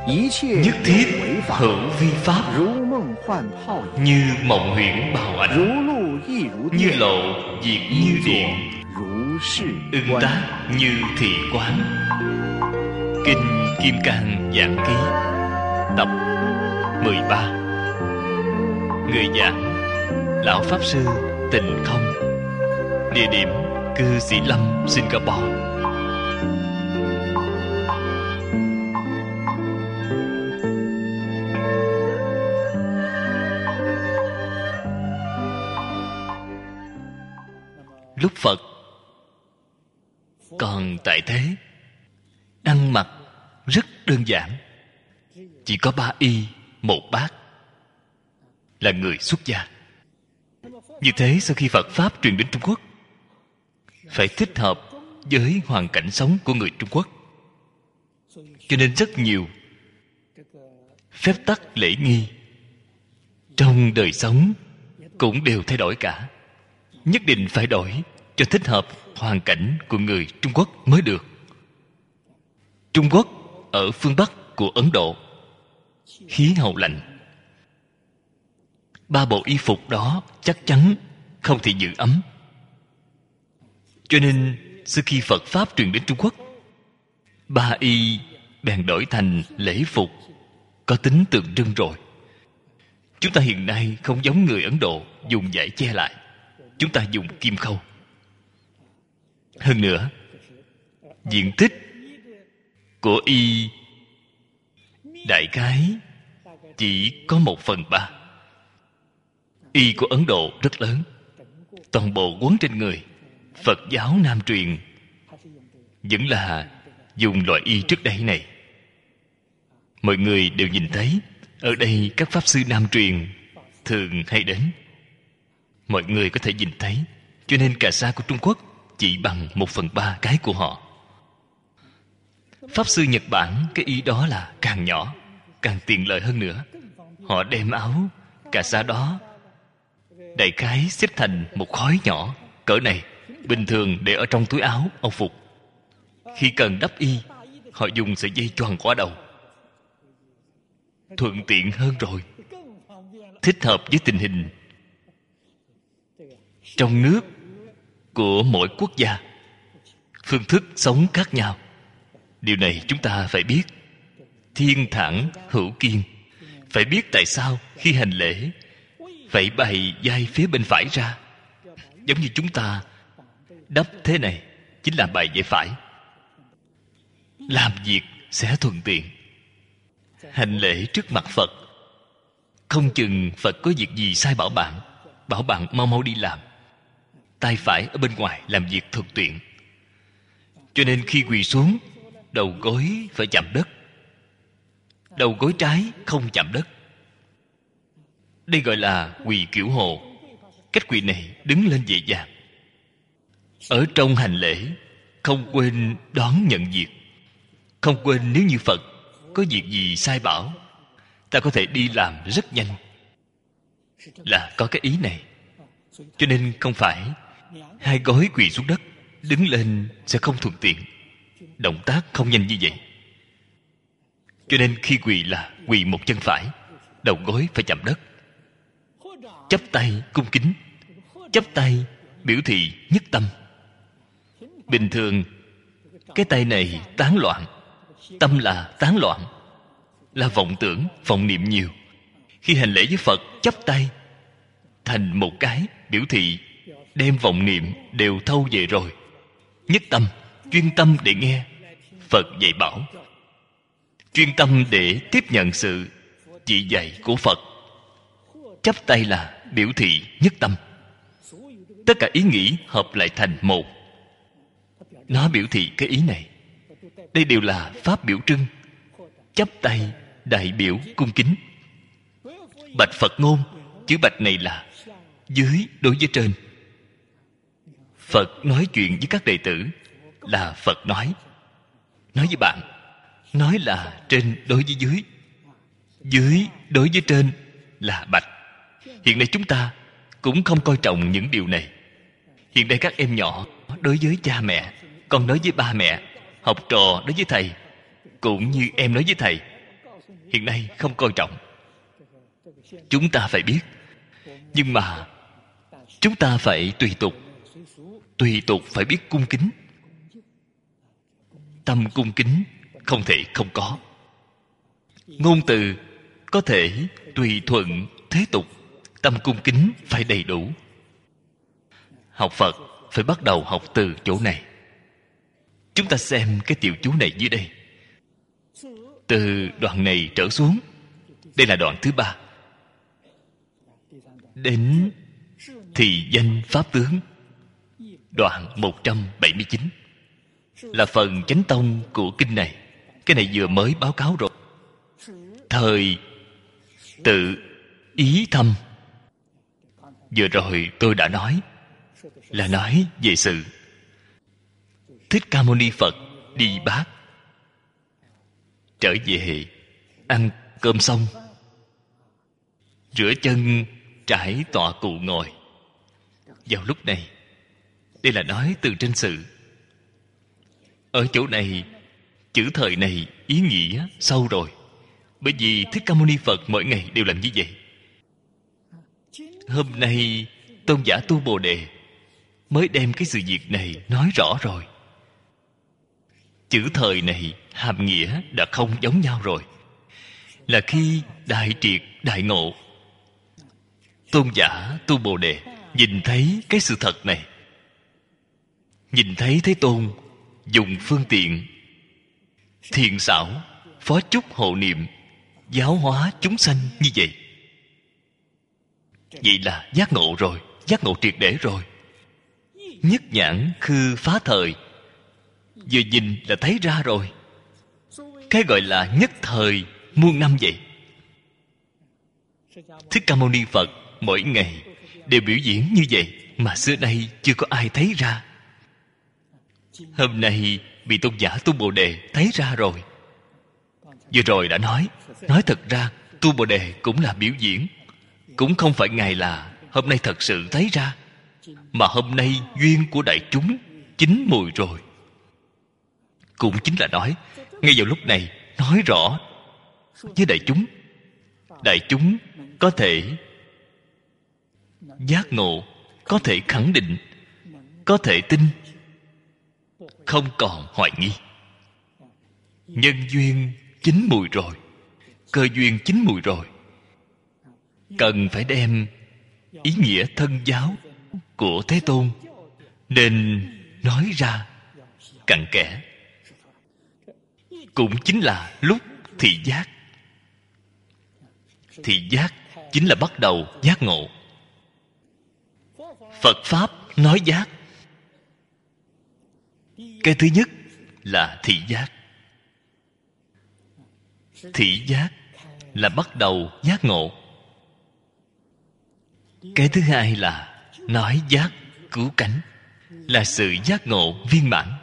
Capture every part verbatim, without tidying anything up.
nhất thiết hữu vi pháp, như mộng huyễn bào ảnh, như lộ diệt như điện, ưng tác như thị quán. Kinh Kim Cang Giảng Ký tập mười ba. Người giảng Lão Pháp Sư Tịnh Không. Địa điểm Cư Sĩ Lâm, Singapore. Lúc Phật còn tại thế, ăn mặc rất đơn giản, chỉ có ba y một bát, là người xuất gia. Như thế sau khi Phật Pháp truyền đến Trung Quốc, phải thích hợp với hoàn cảnh sống của người Trung Quốc, cho nên rất nhiều phép tắc lễ nghi trong đời sống cũng đều thay đổi cả. Nhất định phải đổi cho thích hợp hoàn cảnh của người Trung Quốc mới được. Trung Quốc ở phương Bắc của Ấn Độ, khí hậu lạnh, ba bộ y phục đó chắc chắn không thể giữ ấm. Cho nên sau khi Phật Pháp truyền đến Trung Quốc, ba y bèn đổi thành lễ phục có tính tượng trưng rồi. Chúng ta hiện nay không giống người Ấn Độ dùng vải che lại, chúng ta dùng kim khâu. Hơn nữa, diện tích của y đại khái chỉ có một phần ba. Y của Ấn Độ rất lớn, toàn bộ quấn trên người. Phật giáo Nam truyền vẫn là dùng loại y trước đây này. Mọi người đều nhìn thấy, ở đây các Pháp Sư Nam truyền thường hay đến, mọi người có thể nhìn thấy. Cho nên cà sa của Trung Quốc chỉ bằng một phần ba cái của họ. Pháp Sư Nhật Bản, cái y đó là càng nhỏ, càng tiện lợi hơn nữa. Họ đem áo cà sa đó đại khái xếp thành một khối nhỏ cỡ này, bình thường để ở trong túi áo, âu phục. Khi cần đắp y, họ dùng sợi dây choàng qua đầu, thuận tiện hơn rồi, thích hợp với tình hình trong nước của mỗi quốc gia, phương thức sống khác nhau. Điều này chúng ta phải biết. Thiên thản hữu kiên. Phải biết tại sao khi hành lễ phải bày vai phía bên phải ra. Giống như chúng ta đắp thế này, chính là bày vai phải. Làm việc sẽ thuận tiện. Hành lễ trước mặt Phật, không chừng Phật có việc gì sai bảo bạn, bảo bạn mau mau đi làm. Tay phải ở bên ngoài làm việc thuận tiện. Cho nên khi quỳ xuống, đầu gối phải chạm đất, đầu gối trái không chạm đất. Đây gọi là quỳ kiểu hồ. Cách quỳ này đứng lên dễ dàng. Ở trong hành lễ không quên đón nhận việc, không quên nếu như Phật có việc gì sai bảo, ta có thể đi làm rất nhanh, là có cái ý này. Cho nên không phải hai gối quỳ xuống đất, đứng lên sẽ không thuận tiện, động tác không nhanh như vậy. Cho nên khi quỳ là quỳ một chân phải, đầu gối phải chạm đất, chắp tay cung kính. Chắp tay biểu thị nhất tâm. Bình thường cái tay này tán loạn, tâm là tán loạn, là vọng tưởng, vọng niệm nhiều. Khi hành lễ với Phật, chắp tay thành một cái, biểu thị đem vọng niệm đều thâu về rồi. Nhất tâm, chuyên tâm để nghe Phật dạy bảo, chuyên tâm để tiếp nhận sự chỉ dạy của Phật. Chắp tay là biểu thị nhất tâm. Tất cả ý nghĩ hợp lại thành một, nó biểu thị cái ý này. Đây đều là pháp biểu trưng. Chắp tay đại biểu cung kính. Bạch Phật ngôn, chữ bạch này là dưới đối với trên. Phật nói chuyện với các đệ tử là Phật nói. Nói với bạn, nói là trên đối với dưới, dưới đối với trên là bạch. Hiện nay chúng ta cũng không coi trọng những điều này. Hiện nay các em nhỏ đối với cha mẹ, con nói với ba mẹ, học trò đối với thầy, cũng như em nói với thầy, hiện nay không coi trọng. Chúng ta phải biết, nhưng mà chúng ta phải tùy tục. Tùy tục phải biết cung kính. Tâm cung kính không thể không có. Ngôn từ có thể tùy thuận thế tục. Tâm cung kính phải đầy đủ. Học Phật phải bắt đầu học từ chỗ này. Chúng ta xem cái tiểu chú này dưới đây. Từ đoạn này trở xuống, đây là đoạn thứ ba, đến thì danh pháp tướng, đoạn một trăm bảy mươi chín, là phần chánh tông của kinh này. Cái này vừa mới báo cáo rồi. Thời tự ý thâm, vừa rồi tôi đã nói, là nói về sự Thích Ca Mâu Ni Phật đi bát, trở về ăn cơm xong, rửa chân, trải tọa cụ ngồi. Vào lúc này, đây là nói từ trên sự. Ở chỗ này, chữ thời này ý nghĩa sâu rồi. Bởi vì Thích Ca Mâu Ni Phật mỗi ngày đều làm như vậy. Hôm nay tôn giả Tu Bồ Đề mới đem cái sự việc này nói rõ rồi. Chữ thời này hàm nghĩa đã không giống nhau rồi. Là khi đại triệt đại ngộ, tôn giả Tu Bồ Đề nhìn thấy cái sự thật này, nhìn thấy Thế Tôn dùng phương tiện thiện xảo, phó chúc hộ niệm, giáo hóa chúng sanh như vậy. Vậy là giác ngộ rồi, giác ngộ triệt để rồi. Nhất nhãn khư phá thời, vừa nhìn là thấy ra rồi. Cái gọi là nhất thời muôn năm vậy. Thích Ca Mâu Ni Phật mỗi ngày đều biểu diễn như vậy, mà xưa nay chưa có ai thấy ra. Hôm nay bị tôn giả Tu Bồ Đề thấy ra rồi. Vừa rồi đã nói, nói thật ra Tu Bồ Đề cũng là biểu diễn, cũng không phải Ngài là hôm nay thật sự thấy ra, mà hôm nay duyên của đại chúng chín mùi rồi. Cũng chính là nói, ngay vào lúc này nói rõ với đại chúng. Đại chúng có thể giác ngộ, có thể khẳng định, có thể tin, không còn hoài nghi. Nhân duyên chín mùi rồi, cơ duyên chín mùi rồi, cần phải đem ý nghĩa thân giáo của Thế Tôn nên nói ra cặn kẽ. Cũng chính là lúc thị giác. Thị giác chính là bắt đầu giác ngộ. Phật Pháp nói giác. Cái thứ nhất là thị giác. Thị giác là bắt đầu giác ngộ. Cái thứ hai là nói giác cứu cánh, là sự giác ngộ viên mãn.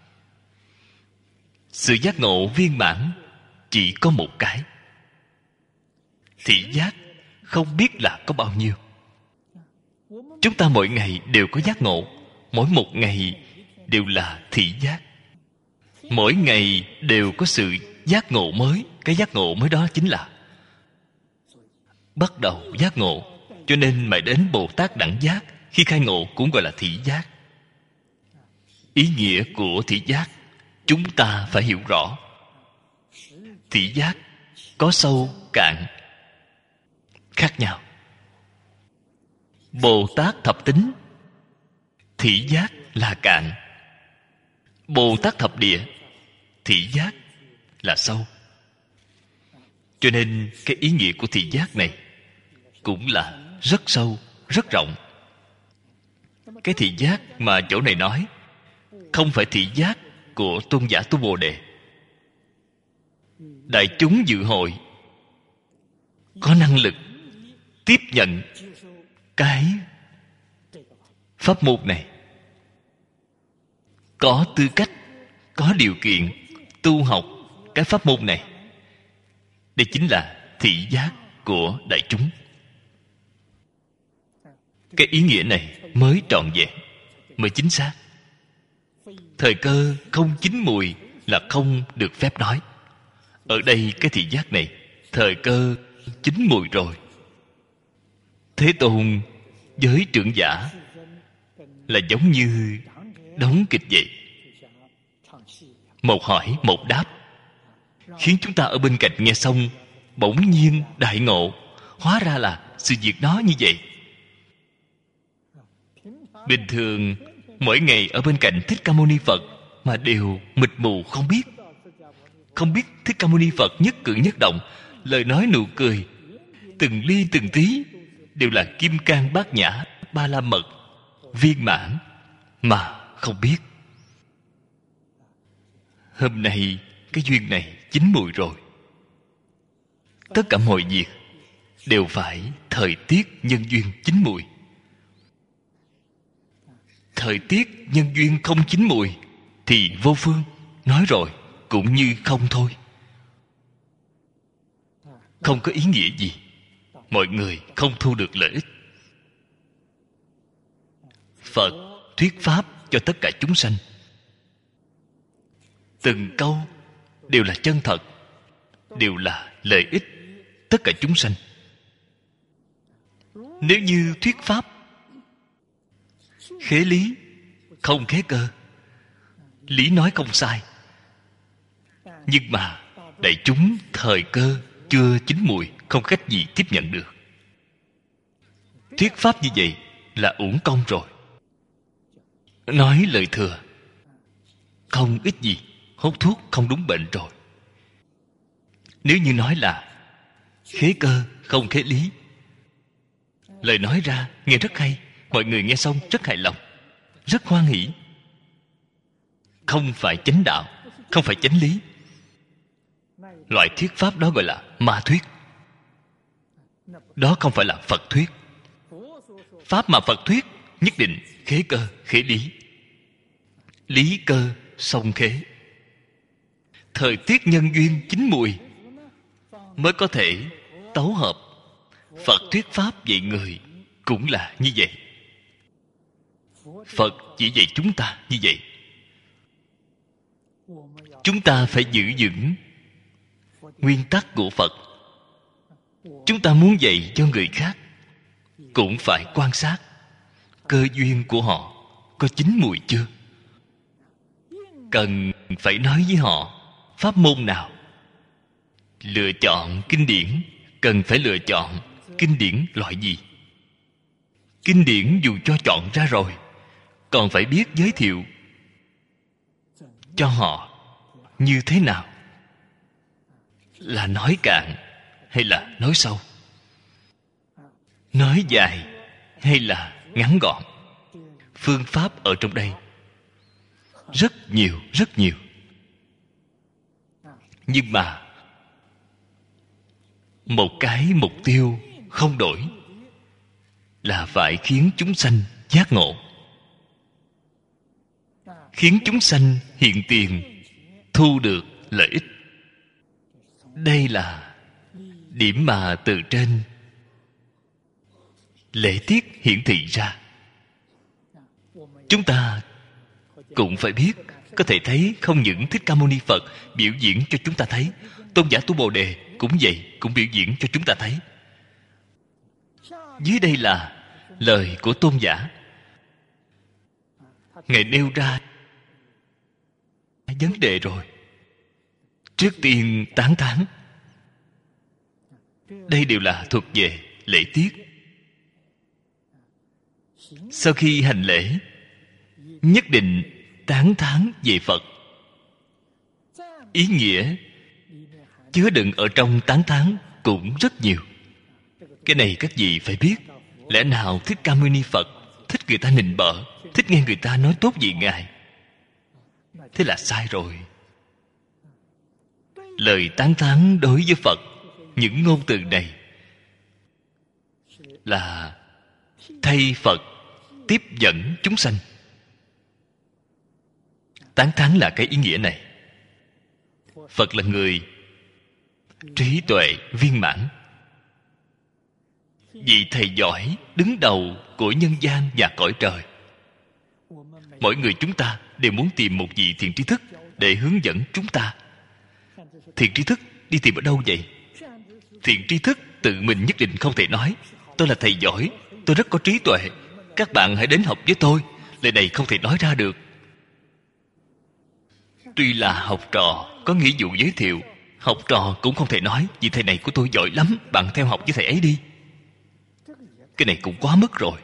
Sự giác ngộ viên mãn chỉ có một cái. Thị giác không biết là có bao nhiêu. Chúng ta mỗi ngày đều có giác ngộ. Mỗi một ngày đều là thị giác. Mỗi ngày đều có sự giác ngộ mới. Cái giác ngộ mới đó chính là bắt đầu giác ngộ. Cho nên mãi đến Bồ Tát Đẳng Giác, khi khai ngộ cũng gọi là thị giác. Ý nghĩa của thị giác chúng ta phải hiểu rõ. Thị giác có sâu cạn khác nhau. Bồ Tát thập tính, thị giác là cạn. Bồ Tát thập địa, thị giác là sâu. Cho nên cái ý nghĩa của thị giác này cũng là rất sâu, rất rộng. Cái thị giác mà chỗ này nói không phải thị giác của tôn giả Tu Bồ Đề. Đại chúng dự hội có năng lực tiếp nhận cái pháp môn này, có tư cách, có điều kiện tu học cái pháp môn này. Đây chính là thị giác của đại chúng. Cái ý nghĩa này mới trọn vẹn, mới chính xác. Thời cơ không chín mùi là không được phép nói. Ở đây cái thị giác này thời cơ chín mùi rồi. Thế Tôn với trưởng giả là giống như đóng kịch vậy, một hỏi một đáp, khiến chúng ta ở bên cạnh nghe xong bỗng nhiên đại ngộ, hóa ra là sự việc đó như vậy. Bình thường mỗi ngày ở bên cạnh Thích Ca Mâu Ni Phật mà đều mịt mù không biết, không biết Thích Ca Mâu Ni Phật nhất cử nhất động, lời nói nụ cười, từng ly từng tí đều là kim cang bát nhã, ba la mật viên mãn, mà không biết. Hôm nay cái duyên này chín mùi rồi. Tất cả mọi việc đều phải thời tiết nhân duyên chín mùi. Thời tiết nhân duyên không chín mùi thì vô phương, nói rồi cũng như không thôi, không có ý nghĩa gì. Mọi người không thu được lợi ích. Phật thuyết pháp cho tất cả chúng sanh, từng câu đều là chân thật, đều là lợi ích tất cả chúng sanh. Nếu như thuyết pháp khế lý, không khế cơ, lý nói không sai, nhưng mà đại chúng thời cơ chưa chín mùi, không cách gì tiếp nhận được. Thuyết pháp như vậy là uổng công rồi. Nói lời thừa, không ích gì, hút thuốc không đúng bệnh rồi. Nếu như nói là khế cơ không khế lý, lời nói ra nghe rất hay, mọi người nghe xong rất hài lòng, rất hoan hỷ. Không phải chánh đạo, không phải chánh lý. Loại thuyết pháp đó gọi là ma thuyết. Đó không phải là Phật thuyết. Pháp mà Phật thuyết nhất định khế cơ khế lý, lý cơ song khế. Thời tiết nhân duyên chín mùi mới có thể tấu hợp. Phật thuyết pháp dạy người cũng là như vậy. Phật chỉ dạy chúng ta như vậy. Chúng ta phải giữ vững nguyên tắc của Phật. Chúng ta muốn dạy cho người khác cũng phải quan sát cơ duyên của họ có chín mùi chưa. Cần phải nói với họ pháp môn nào. Lựa chọn kinh điển, cần phải lựa chọn kinh điển loại gì. Kinh điển dù cho chọn ra rồi, còn phải biết giới thiệu cho họ như thế nào. Là nói cạn hay là nói sâu, nói dài hay là ngắn gọn. Phương pháp ở trong đây rất nhiều, rất nhiều. Nhưng mà một cái mục tiêu không đổi, là phải khiến chúng sanh giác ngộ, khiến chúng sanh hiện tiền thu được lợi ích. Đây là điểm mà từ trên lễ tiết hiển thị ra. Chúng ta cũng phải biết, có thể thấy không những Thích Ca Mâu Ni Phật biểu diễn cho chúng ta thấy, tôn giả Tu Bồ Đề cũng vậy, cũng biểu diễn cho chúng ta thấy. Dưới đây là lời của tôn giả. Ngài nêu ra vấn đề rồi. Trước tiên tán thán. Đây đều là thuộc về lễ tiết. Sau khi hành lễ, nhất định tán thán về Phật. Ý nghĩa chứa đựng ở trong tán thán cũng rất nhiều. Cái này các vị phải biết. Lẽ nào Thích Ca Mâu Ni Phật thích người ta nịnh bợ, thích nghe người ta nói tốt về Ngài? Thế là sai rồi. Lời tán thán đối với Phật, những ngôn từ này là thay Phật tiếp dẫn chúng sanh. Tán thán là cái ý nghĩa này. Phật là người trí tuệ viên mãn, vị thầy giỏi đứng đầu của nhân gian và cõi trời. Mỗi người chúng ta đều muốn tìm một vị thiện tri thức để hướng dẫn chúng ta. Thiện tri thức đi tìm ở đâu vậy? Thiện tri thức tự mình nhất định không thể nói tôi là thầy giỏi, tôi rất có trí tuệ, các bạn hãy đến học với tôi. Lời này không thể nói ra được. Tuy là học trò có nghĩa vụ giới thiệu, học trò cũng không thể nói vì thầy này của tôi giỏi lắm, bạn theo học với thầy ấy đi. Cái này cũng quá mức rồi.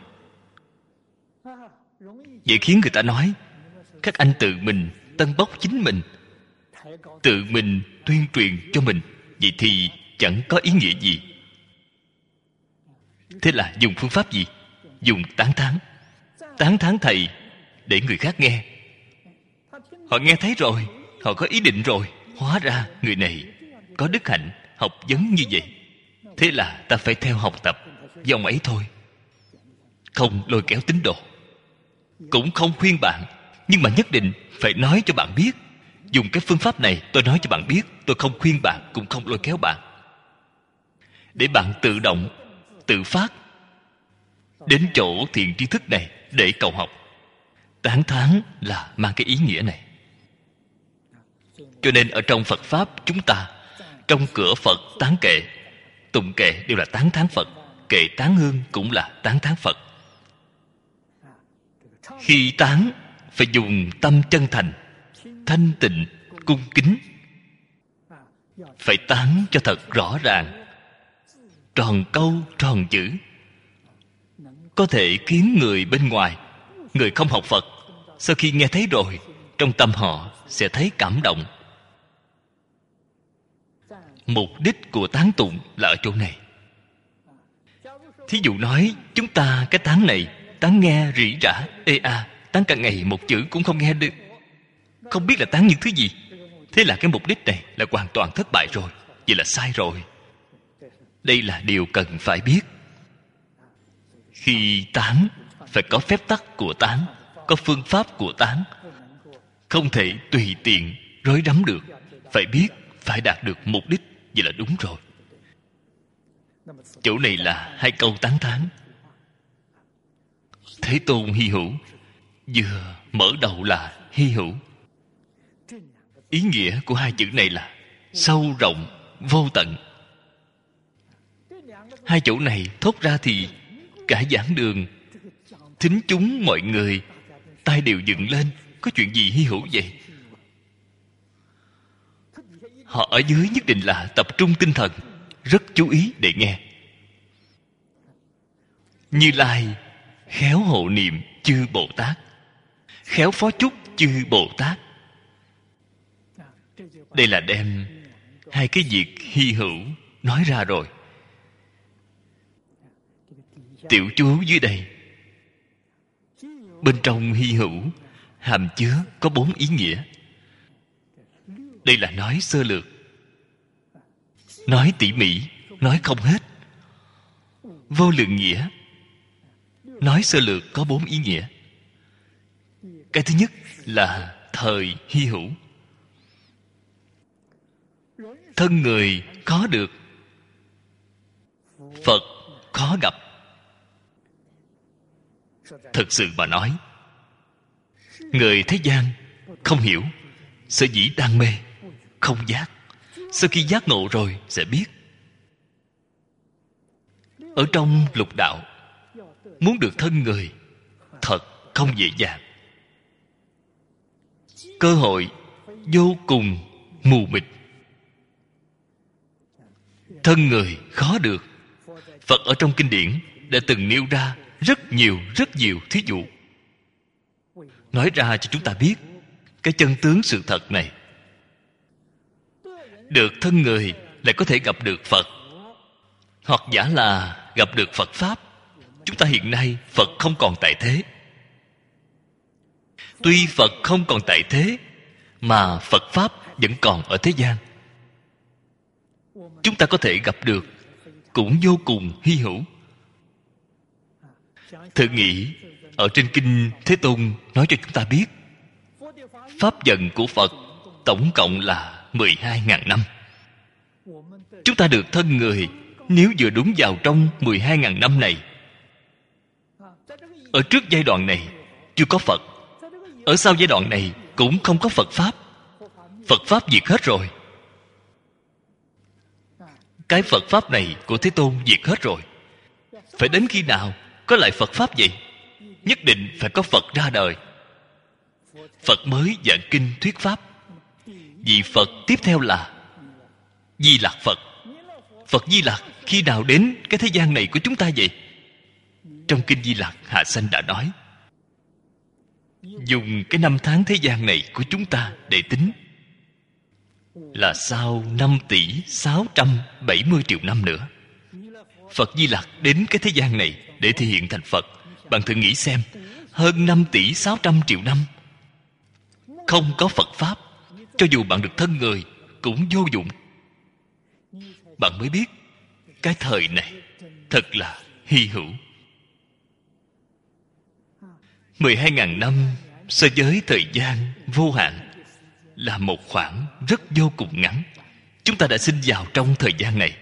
Vậy khiến người ta nói các anh tự mình tân bốc chính mình, tự mình tuyên truyền cho mình, vậy thì chẳng có ý nghĩa gì. Thế là dùng phương pháp gì? Dùng tán thán. Tán thán thầy để người khác nghe. Họ nghe thấy rồi, họ có ý định rồi, hóa ra người này có đức hạnh, học vấn như vậy, thế là ta phải theo học tập dòng ấy thôi. Không lôi kéo tín đồ, cũng không khuyên bạn, nhưng mà nhất định phải nói cho bạn biết. Dùng cái phương pháp này tôi nói cho bạn biết, tôi không khuyên bạn, cũng không lôi kéo bạn, để bạn tự động tự phát đến chỗ thiện tri thức này để cầu học. Tán thán là mang cái ý nghĩa này. Cho nên ở trong Phật Pháp chúng ta, trong cửa Phật tán kệ, tụng kệ đều là tán thán Phật, kệ tán hương cũng là tán thán Phật. Khi tán phải dùng tâm chân thành, thanh tịnh, cung kính, phải tán cho thật rõ ràng, tròn câu tròn chữ, có thể khiến người bên ngoài, người không học Phật, sau khi nghe thấy rồi, trong tâm họ sẽ thấy cảm động. Mục đích của tán tụng là ở chỗ này. Thí dụ nói chúng ta cái tán này, tán nghe rỉ rả ê a, tán cả ngày một chữ cũng không nghe được, không biết là tán những thứ gì. Thế là cái mục đích này là hoàn toàn thất bại rồi. Vậy là sai rồi. Đây là điều cần phải biết. Khi tán phải có phép tắc của tán, có phương pháp của tán, không thể tùy tiện rối rắm được. Phải biết, phải đạt được mục đích. Vậy là đúng rồi. Chỗ này là hai câu tán thán. Thế Tôn hy hữu, vừa mở đầu là hy hữu. Ý nghĩa của hai chữ này là sâu rộng, vô tận. Hai chỗ này thốt ra thì cả giảng đường, thính chúng mọi người tai đều dựng lên. Có chuyện gì hy hữu vậy? Họ ở dưới nhất định là tập trung tinh thần, rất chú ý để nghe. Như Lai khéo hộ niệm chư Bồ Tát, khéo phó chúc chư Bồ Tát. Đây là đem hai cái việc hy hữu nói ra rồi. Tiểu chú dưới đây, bên trong hy hữu hàm chứa có bốn ý nghĩa. Đây là nói sơ lược, nói tỉ mỉ, nói không hết. Vô lượng nghĩa, nói sơ lược có bốn ý nghĩa. Cái thứ nhất là thời hy hữu. Thân người khó được, Phật khó gặp. Thực sự mà nói, người thế gian không hiểu, sở dĩ đang mê, không giác. Sau khi giác ngộ rồi sẽ biết. Ở trong lục đạo, muốn được thân người thật không dễ dàng. Cơ hội vô cùng mù mịt. Thân người khó được. Phật ở trong kinh điển đã từng nêu ra rất nhiều rất nhiều thí dụ, nói ra cho chúng ta biết cái chân tướng sự thật này. Được thân người lại có thể gặp được Phật, hoặc giả là gặp được Phật Pháp. Chúng ta hiện nay Phật không còn tại thế. Tuy Phật không còn tại thế, mà Phật Pháp vẫn còn ở thế gian. Chúng ta có thể gặp được, cũng vô cùng hy hữu. Thử nghĩ, ở trên kinh Thế Tôn nói cho chúng ta biết, Pháp vận của Phật tổng cộng là mười hai ngàn năm. Chúng ta được thân người, nếu vừa đúng vào trong mười hai ngàn năm này. Ở trước giai đoạn này chưa có Phật, ở sau giai đoạn này cũng không có Phật Pháp. Phật Pháp diệt hết rồi. Cái Phật Pháp này của Thế Tôn diệt hết rồi. Phải đến khi nào có lại Phật Pháp vậy? Nhất định phải có Phật ra đời, Phật mới giảng kinh thuyết Pháp. Vị Phật tiếp theo là Di Lạc Phật. Phật Di Lạc khi nào đến cái thế gian này của chúng ta vậy? Trong Kinh Di Lạc Hạ Sanh đã nói, dùng cái năm tháng thế gian này của chúng ta để tính là sau năm tỷ sáu trăm bảy mươi triệu năm nữa. Phật Di Lặc đến cái thế gian này để thể hiện thành Phật. Bạn thử nghĩ xem, hơn năm tỷ sáu trăm triệu năm không có Phật Pháp, cho dù bạn được thân người cũng vô dụng. Bạn mới biết cái thời này thật là hy hữu. Mười hai ngàn năm so với thời gian vô hạn là một khoảng rất vô cùng ngắn. Chúng ta đã sinh vào trong thời gian này,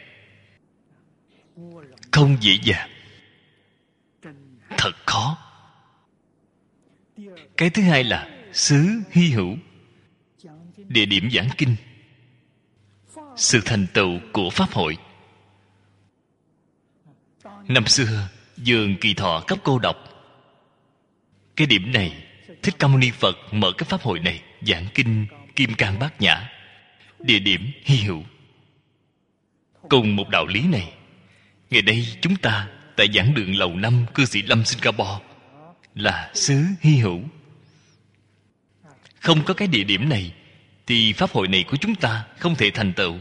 không dễ dàng, thật khó. Cái thứ hai là xứ hy hữu. Địa điểm giảng kinh, sự thành tựu của Pháp hội. Năm xưa vườn Kỳ Thọ cấp cô độc, cái điểm này Thích Ca Mâu Ni Phật mở cái pháp hội này giảng kinh Kim Cang Bát Nhã. Địa điểm hy hữu. Cùng một đạo lý này, ngày đây chúng ta tại giảng đường Lầu Năm Cư Sĩ Lâm Singapore là xứ hy hữu. Không có cái địa điểm này thì pháp hội này của chúng ta không thể thành tựu.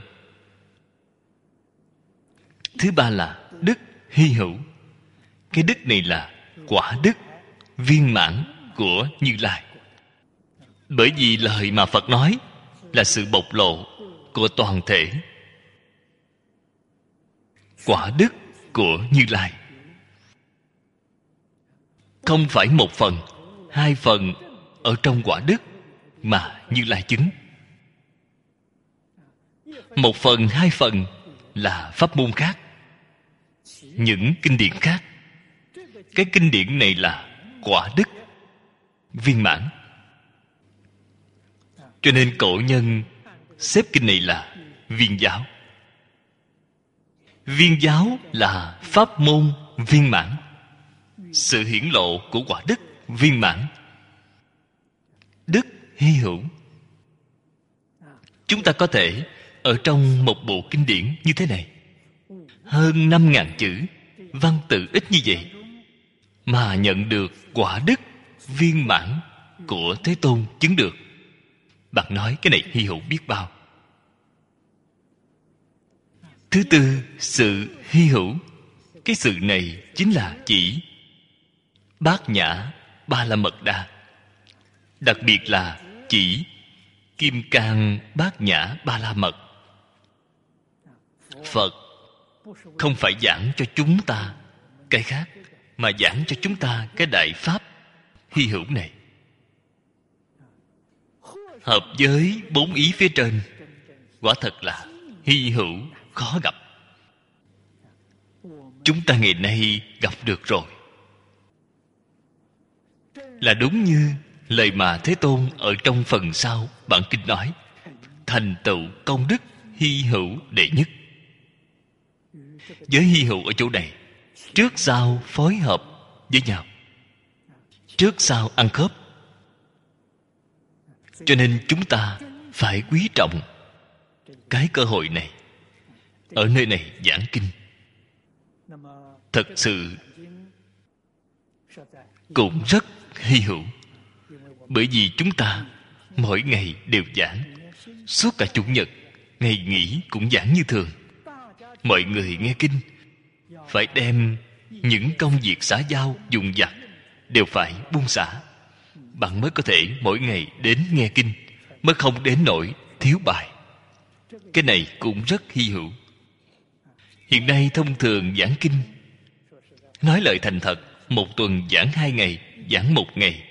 Thứ ba là đức hy hữu. Cái đức này là quả đức viên mãn của Như Lai. Bởi vì lời mà Phật nói là sự bộc lộ của toàn thể quả đức của Như Lai. Không phải một phần, hai phần ở trong quả đức mà Như Lai chứng. Một phần, hai phần là pháp môn khác, những kinh điển khác. Cái kinh điển này là quả đức viên mãn. Cho nên cổ nhân xếp kinh này là viên giáo. Viên giáo là pháp môn viên mãn, sự hiển lộ của quả đức viên mãn, đức hy hữu. Chúng ta có thể ở trong một bộ kinh điển như thế này, hơn năm ngàn chữ, văn tự ít như vậy, mà nhận được quả đức viên mãn của Thế Tôn chứng được. Bạn nói cái này hy hữu biết bao. Thứ tư, sự hy hữu. Cái sự này chính là chỉ Bát Nhã Ba La Mật Đa. Đặc biệt là chỉ Kim Cang Bát Nhã Ba La Mật. Phật không phải giảng cho chúng ta cái khác, mà giảng cho chúng ta cái đại pháp hy hữu này. Hợp với bốn ý phía trên, quả thật là hy hữu khó gặp. Chúng ta ngày nay gặp được rồi. Là đúng như lời mà Thế Tôn ở trong phần sau bản kinh nói, thành tựu công đức hy hữu đệ nhất. Với hy hữu ở chỗ này, trước sau phối hợp với nhau, trước sau ăn khớp. Cho nên chúng ta phải quý trọng cái cơ hội này, ở nơi này giảng kinh. Thật sự cũng rất hy hữu. Bởi vì chúng ta mỗi ngày đều giảng, suốt cả chủ nhật, ngày nghỉ cũng giảng như thường. Mọi người nghe kinh phải đem những công việc xã giao dùng vặt đều phải buông xả. Bạn mới có thể mỗi ngày đến nghe kinh, mới không đến nỗi thiếu bài. Cái này cũng rất hy hữu. Hiện nay thông thường giảng kinh, nói lời thành thật, một tuần giảng hai ngày, giảng một ngày.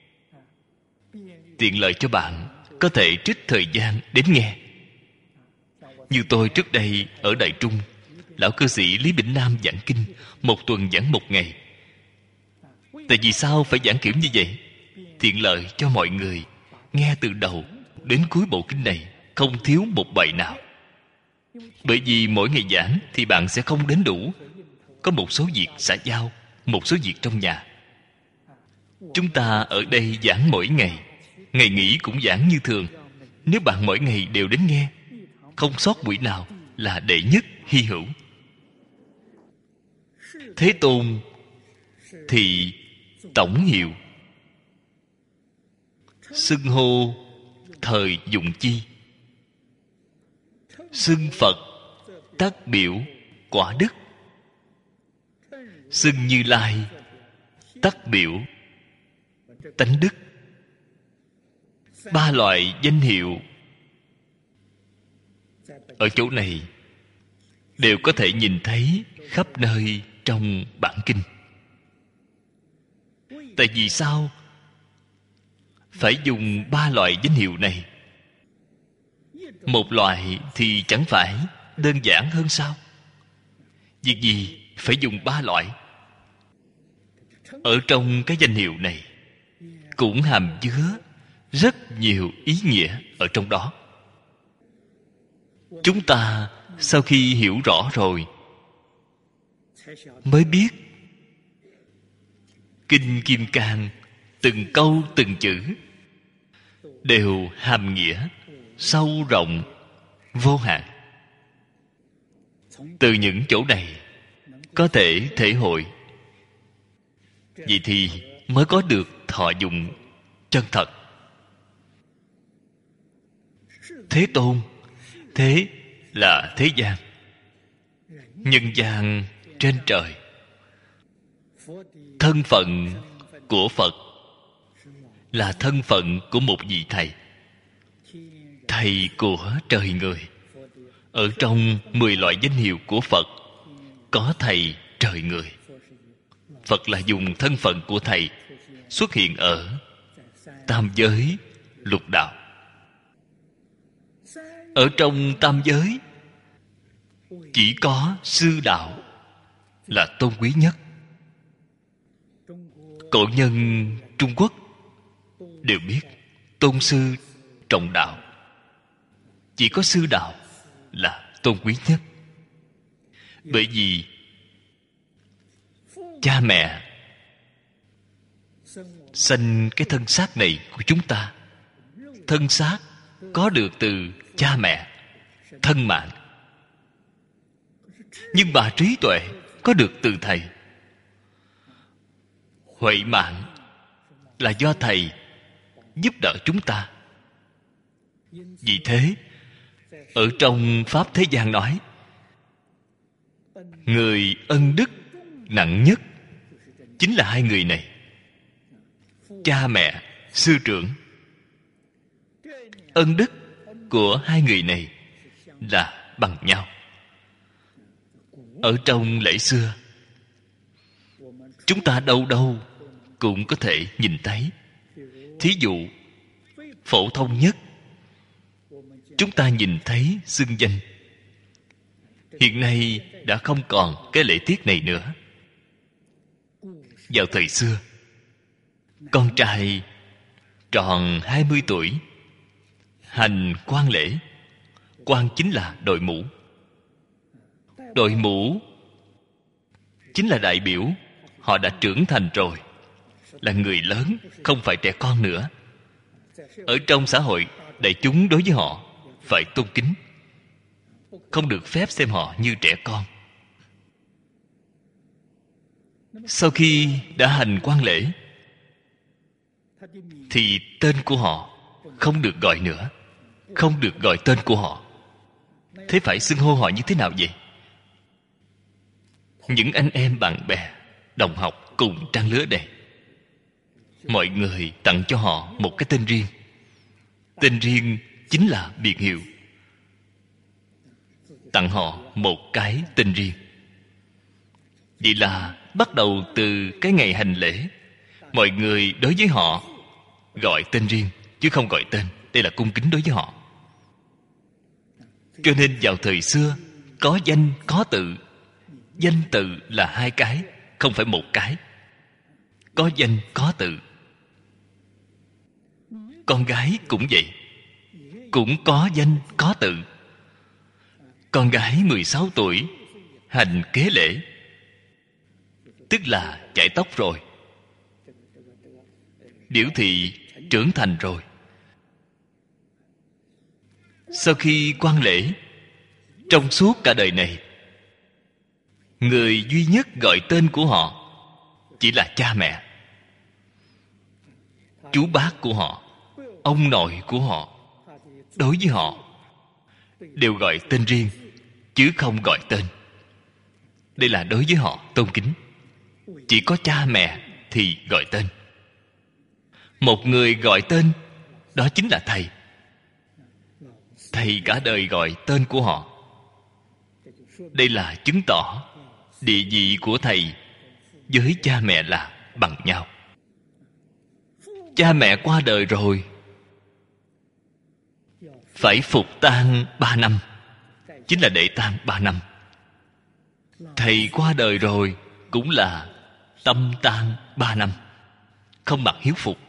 Tiện lợi cho bạn có thể trích thời gian đến nghe. Như tôi trước đây ở Đại Trung, lão cư sĩ Lý Bỉnh Nam giảng kinh, một tuần giảng một ngày. Tại vì sao phải giảng kiểu như vậy? Tiện lợi cho mọi người nghe từ đầu đến cuối bộ kinh này, không thiếu một bài nào. Bởi vì mỗi ngày giảng thì bạn sẽ không đến đủ. Có một số việc xã giao, một số việc trong nhà. Chúng ta ở đây giảng mỗi ngày, ngày nghỉ cũng giảng như thường. Nếu bạn mỗi ngày đều đến nghe, không sót buổi nào, là đệ nhất hy hữu. Thế Tôn thì tổng hiệu, xưng hô thời dụng chi. Xưng Phật tác biểu quả đức, xưng Như Lai tác biểu tánh đức. Ba loại danh hiệu ở chỗ này đều có thể nhìn thấy khắp nơi trong bản kinh. Tại vì sao phải dùng ba loại danh hiệu này? Một loại thì chẳng phải đơn giản hơn sao? Việc gì phải dùng ba loại? Ở trong cái danh hiệu này cũng hàm chứa rất nhiều ý nghĩa ở trong đó. Chúng ta sau khi hiểu rõ rồi mới biết Kinh Kim Cang từng câu từng chữ đều hàm nghĩa sâu rộng vô hạn. Từ những chỗ này có thể thể hội, vậy thì mới có được thọ dụng chân thật. Thế Tôn, thế là thế gian, nhân gian trên trời. Thân phận của Phật là thân phận của một vị thầy, thầy của trời người. Ở trong mười loại danh hiệu của Phật có thầy trời người. Phật là dùng thân phận của thầy xuất hiện ở tam giới lục đạo. Ở trong tam giới chỉ có sư đạo là tôn quý nhất. Cổ nhân Trung Quốc đều biết tôn sư trọng đạo, chỉ có sư đạo là tôn quý nhất. Bởi vì cha mẹ sanh cái thân xác này của chúng ta, thân xác có được từ cha mẹ, thân mạng. Nhưng bà trí tuệ có được từ thầy. Huệ mạng là do thầy giúp đỡ chúng ta. Vì thế, ở trong Pháp thế gian nói, người ân đức nặng nhất chính là hai người này, cha mẹ, sư trưởng. Ân đức của hai người này là bằng nhau. Ở trong lễ xưa, chúng ta đâu đâu cũng có thể nhìn thấy. Thí dụ phổ thông nhất, chúng ta nhìn thấy xưng danh. Hiện nay đã không còn cái lễ tiết này nữa. Vào thời xưa, con trai tròn hai mươi tuổi hành quan lễ. Quan chính là đội mũ. Đội mũ chính là đại biểu họ đã trưởng thành rồi, là người lớn, không phải trẻ con nữa. Ở trong xã hội đại chúng, đối với họ phải tôn kính, không được phép xem họ như trẻ con. Sau khi đã hành quan lễ thì tên của họ không được gọi nữa, không được gọi tên của họ. Thế phải xưng hô họ như thế nào vậy? Những anh em bạn bè, đồng học cùng trang lứa này, mọi người tặng cho họ một cái tên riêng. Tên riêng chính là biệt hiệu. Tặng họ một cái tên riêng. Vậy là bắt đầu từ cái ngày hành lễ, mọi người đối với họ gọi tên riêng, chứ không gọi tên. Đây là cung kính đối với họ. Cho nên vào thời xưa, có danh có tự. Danh tự là hai cái, không phải một cái. Có danh có tự. Con gái cũng vậy, cũng có danh có tự. con gái mười sáu tuổi hành kế lễ, tức là chải tóc rồi, điểu thị trưởng thành rồi. Sau khi quan lễ, trong suốt cả đời này, người duy nhất gọi tên của họ chỉ là cha mẹ, chú bác của họ, ông nội của họ. Đối với họ đều gọi tên riêng, chứ không gọi tên. Đây là đối với họ tôn kính. Chỉ có cha mẹ thì gọi tên. Một người gọi tên, đó chính là thầy. Thầy cả đời gọi tên của họ. Đây là chứng tỏ địa vị của thầy với cha mẹ là bằng nhau. Cha mẹ qua đời rồi, phải phục tang ba năm, chính là để tang ba năm. Thầy qua đời rồi cũng là tâm tang ba năm, không bằng hiếu phục,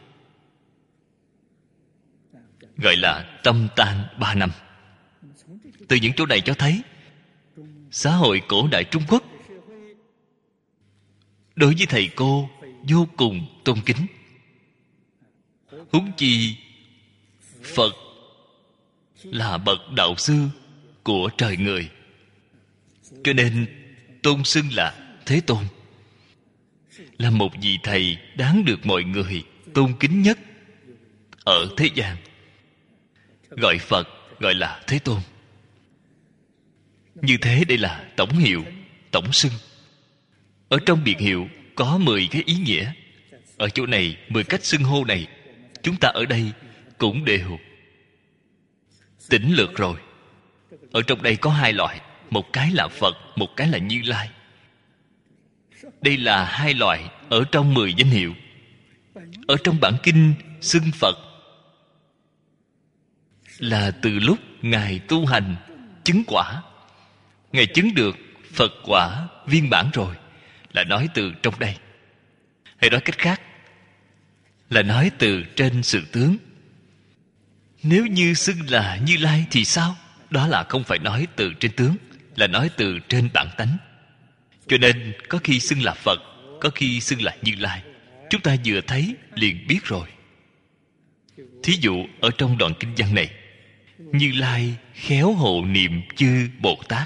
gọi là tâm tang ba năm. Từ những chỗ này cho thấy xã hội cổ đại Trung Quốc đối với thầy cô vô cùng tôn kính. Huống chi Phật là bậc đạo sư của trời người, cho nên tôn xưng là Thế Tôn, là một vị thầy đáng được mọi người tôn kính nhất ở thế gian. Gọi Phật gọi là Thế Tôn. Như thế đây là tổng hiệu, tổng xưng. Ở trong biệt hiệu có mười cái ý nghĩa. Ở chỗ này, mười cách xưng hô này, chúng ta ở đây cũng đều tỉnh lược rồi. Ở trong đây có hai loại, một cái là Phật, một cái là Như Lai. Đây là hai loại ở trong mười danh hiệu. Ở trong bản kinh xưng Phật là từ lúc Ngài tu hành chứng quả, Ngài chứng được Phật quả viên mãn rồi, là nói từ trong đây. Hay nói cách khác, là nói từ trên sự tướng. Nếu như xưng là Như Lai thì sao? Đó là không phải nói từ trên tướng, là nói từ trên bản tánh. Cho nên có khi xưng là Phật, có khi xưng là Như Lai. Chúng ta vừa thấy liền biết rồi. Thí dụ ở trong đoạn kinh văn này, Như Lai khéo hộ niệm chư Bồ Tát,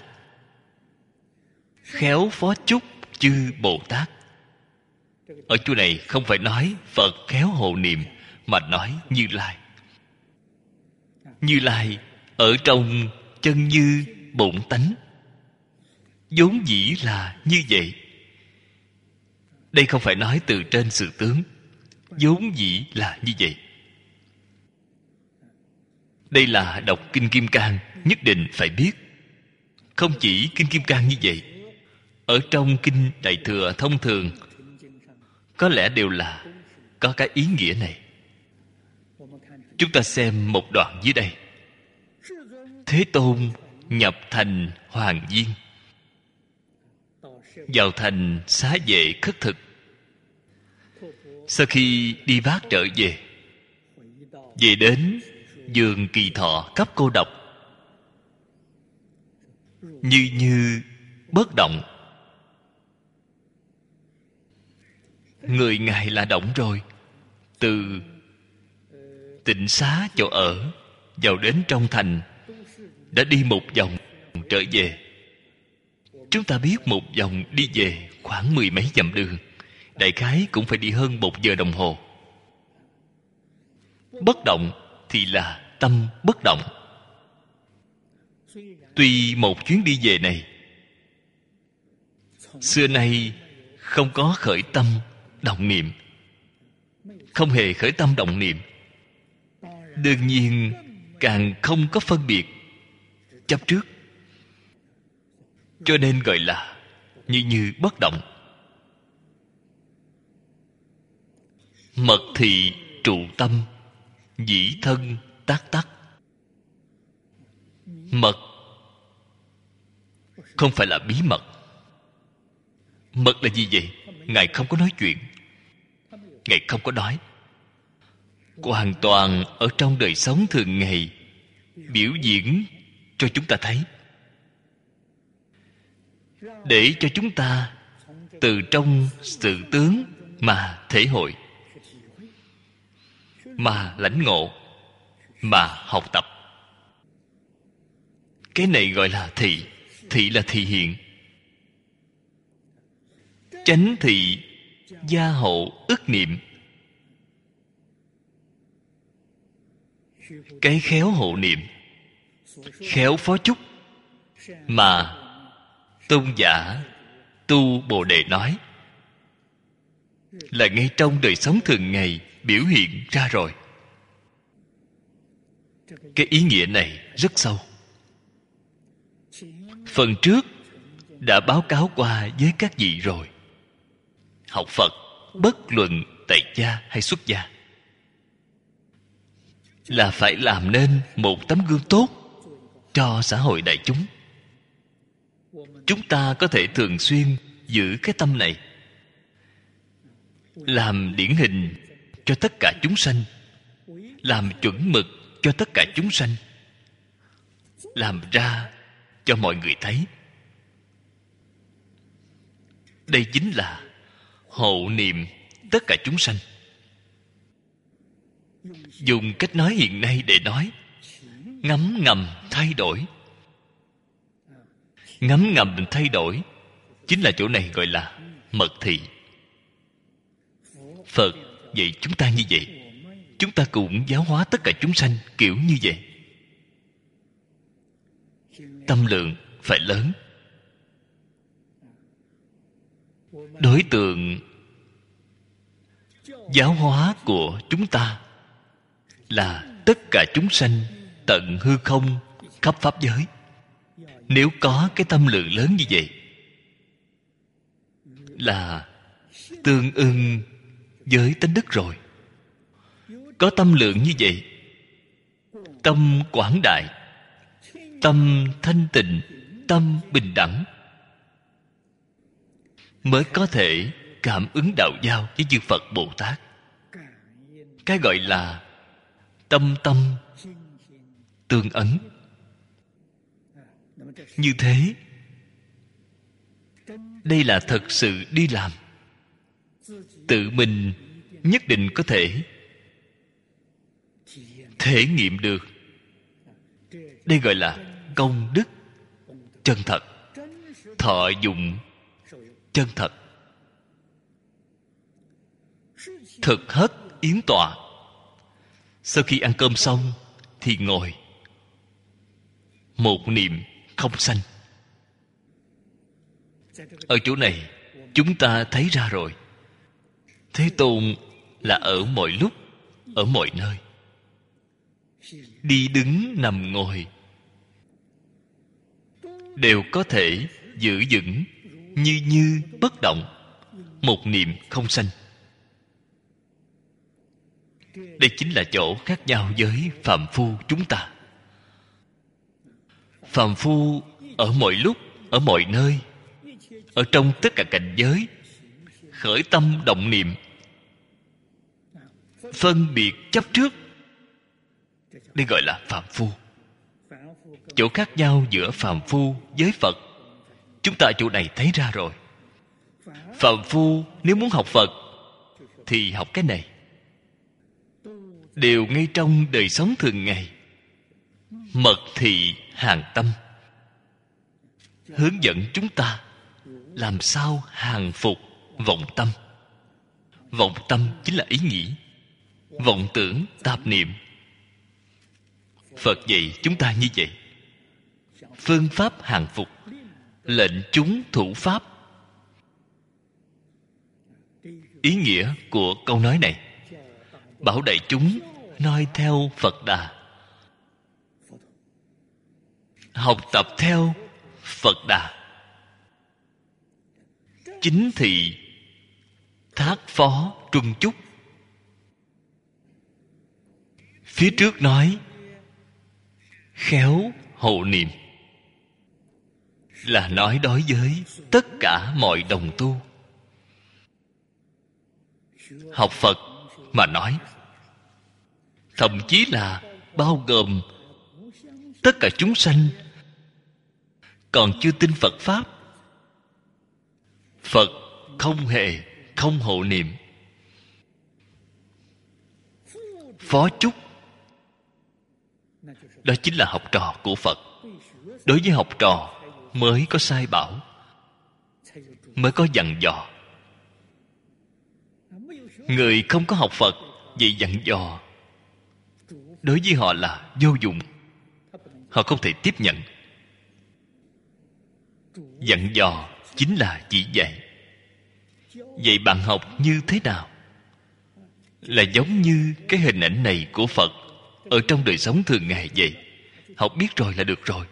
khéo phó chúc chư Bồ Tát. Ở chỗ này không phải nói Phật khéo hộ niệm, mà nói Như Lai. Như Lai ở trong chân như bổn tánh, vốn dĩ là như vậy. Đây không phải nói từ trên sự tướng, vốn dĩ là như vậy. Đây là đọc Kinh Kim Cang nhất định phải biết. Không chỉ Kinh Kim Cang như vậy, ở trong Kinh Đại Thừa thông thường có lẽ đều là có cái ý nghĩa này. Chúng ta xem một đoạn dưới đây. Thế Tôn nhập thành Hoàng Viên, vào thành xá vệ khất thực. Sau khi đi vác trở về, về đến vườn Kỳ Thọ cấp cô độc, như như bất động. Người Ngài là động rồi. Từ tịnh xá chỗ ở vào đến trong thành đã đi một vòng trở về. Chúng ta biết một vòng đi về khoảng mười mấy dặm đường, đại khái cũng phải đi hơn một giờ đồng hồ. Bất động thì là tâm bất động. Tuy một chuyến đi về này xưa nay không có khởi tâm động niệm, không hề khởi tâm động niệm, đương nhiên càng không có phân biệt chấp trước, cho nên gọi là như như bất động. Mật thị trụ tâm, dĩ thân tác tắc. Mật không phải là bí mật. Mật là gì vậy? Ngài không có nói chuyện, Ngài không có nói, hoàn toàn ở trong đời sống thường ngày biểu diễn cho chúng ta thấy. để cho chúng ta từ trong sự tướng mà thể hội, mà lãnh ngộ, mà học tập. Cái này gọi là thị. Thị là thị hiện. Chánh thị gia hộ ức niệm. Cái khéo hộ niệm, khéo phó chúc mà tôn giả Tu Bồ Đề nói là ngay trong đời sống thường ngày biểu hiện ra rồi. Cái ý nghĩa này rất sâu. Phần trước đã báo cáo qua với các vị rồi. Học Phật bất luận tại gia hay xuất gia là phải làm nên một tấm gương tốt cho xã hội đại chúng. Chúng ta có thể thường xuyên giữ cái tâm này, làm điển hình cho tất cả chúng sanh, làm chuẩn mực cho tất cả chúng sanh, làm ra cho mọi người thấy. Đây chính là hộ niệm tất cả chúng sanh. Dùng cách nói hiện nay để nói, ngấm ngầm thay đổi. Ngấm ngầm thay đổi chính là chỗ này gọi là mật thị. Phật dạy chúng ta như vậy, chúng ta cũng giáo hóa tất cả chúng sanh kiểu như vậy. Tâm lượng phải lớn. Đối tượng giáo hóa của chúng ta là tất cả chúng sanh tận hư không khắp pháp giới. Nếu có cái tâm lượng lớn như vậy là tương ưng với tánh đức rồi. Có tâm lượng như vậy, tâm quảng đại, tâm thanh tịnh, tâm bình đẳng, mới có thể cảm ứng đạo giao với chư Phật Bồ Tát. Cái gọi là tâm tâm tương ấn. Như thế, đây là thật sự đi làm. Tự mình nhất định có thể thể nghiệm được. Đây gọi là công đức chân thật, thọ dụng chân thật. Thực hất yến tọa. Sau khi ăn cơm xong thì ngồi một niệm không sanh. Ở chỗ này chúng ta thấy ra rồi, Thế Tôn là ở mọi lúc, ở mọi nơi, đi đứng nằm ngồi đều có thể giữ vững như như bất động, một niệm không sanh. Đây chính là chỗ khác nhau với phàm phu chúng ta. Phàm phu ở mọi lúc, ở mọi nơi, ở trong tất cả cảnh giới, khởi tâm động niệm, phân biệt chấp trước. Đây gọi là phàm phu. Chỗ khác nhau giữa phàm phu với Phật, chúng ta chỗ này thấy ra rồi. Phàm phu nếu muốn học Phật thì học cái này, đều ngay trong đời sống thường ngày. Mật thị hàng tâm, hướng dẫn chúng ta làm sao hàng phục vọng tâm. Vọng tâm chính là ý nghĩ, vọng tưởng, tạp niệm. Phật dạy chúng ta như vậy. Phương pháp hàng phục, lệnh chúng thủ pháp. Ý nghĩa của câu nói này, bảo đại chúng noi theo Phật Đà, học tập theo Phật Đà, chính thị thác phó trung chúc. Phía trước nói khéo hộ niệm, là nói đối với tất cả mọi đồng tu. Học Phật mà nói, thậm chí là bao gồm tất cả chúng sanh còn chưa tin Phật Pháp, Phật không hề không hộ niệm. Phó chúc, đó chính là học trò của Phật. Đối với học trò mới có sai bảo, mới có dặn dò. Người không có học Phật, vậy dặn dò đối với họ là vô dụng. Họ không thể tiếp nhận. Dặn dò chính là chỉ dạy. Vậy bạn học như thế nào? Là giống như cái hình ảnh này của Phật ở trong đời sống thường ngày vậy. Học biết rồi là được rồi.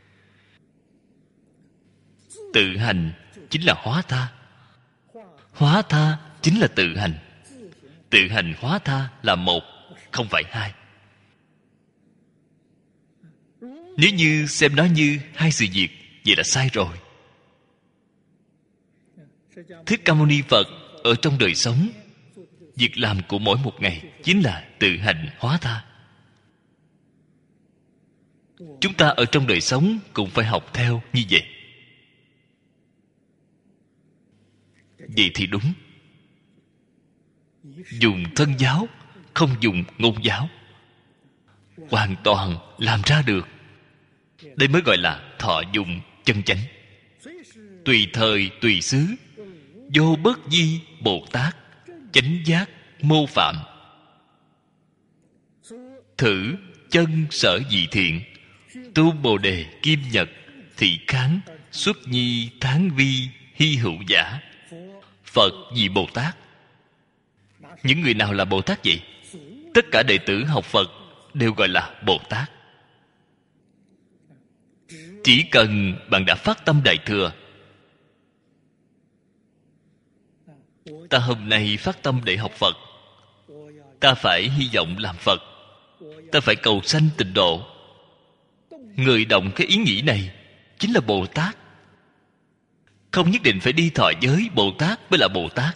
Tự hành chính là hóa tha. Hóa tha chính là tự hành. Tự hành hóa tha là một, không phải hai. Nếu như xem nó như hai sự việc, vậy là sai rồi. Thích Ca Mâu Ni Phật ở trong đời sống, việc làm của mỗi một ngày chính là tự hành hóa tha. Chúng ta ở trong đời sống cũng phải học theo như vậy. Vậy thì đúng. Dùng thân giáo, không dùng ngôn giáo. Hoàn toàn làm ra được. Đây mới gọi là thọ dụng chân chánh. Tùy thời tùy xứ, vô bất di Bồ Tát, chánh giác mô phạm. Thử chân sở dị thiện, tu Bồ đề kim nhật, thị kháng xuất nhi tháng vi hy hữu giả. Phật vì Bồ Tát. Những người nào là Bồ Tát vậy? Tất cả đệ tử học Phật đều gọi là Bồ Tát. Chỉ cần bạn đã phát tâm Đại Thừa. Ta hôm nay phát tâm để học Phật. Ta phải hy vọng làm Phật. Ta phải cầu sanh tịnh độ. Người động cái ý nghĩ này chính là Bồ Tát. Không nhất định phải đi thọ giới Bồ Tát mới là Bồ Tát.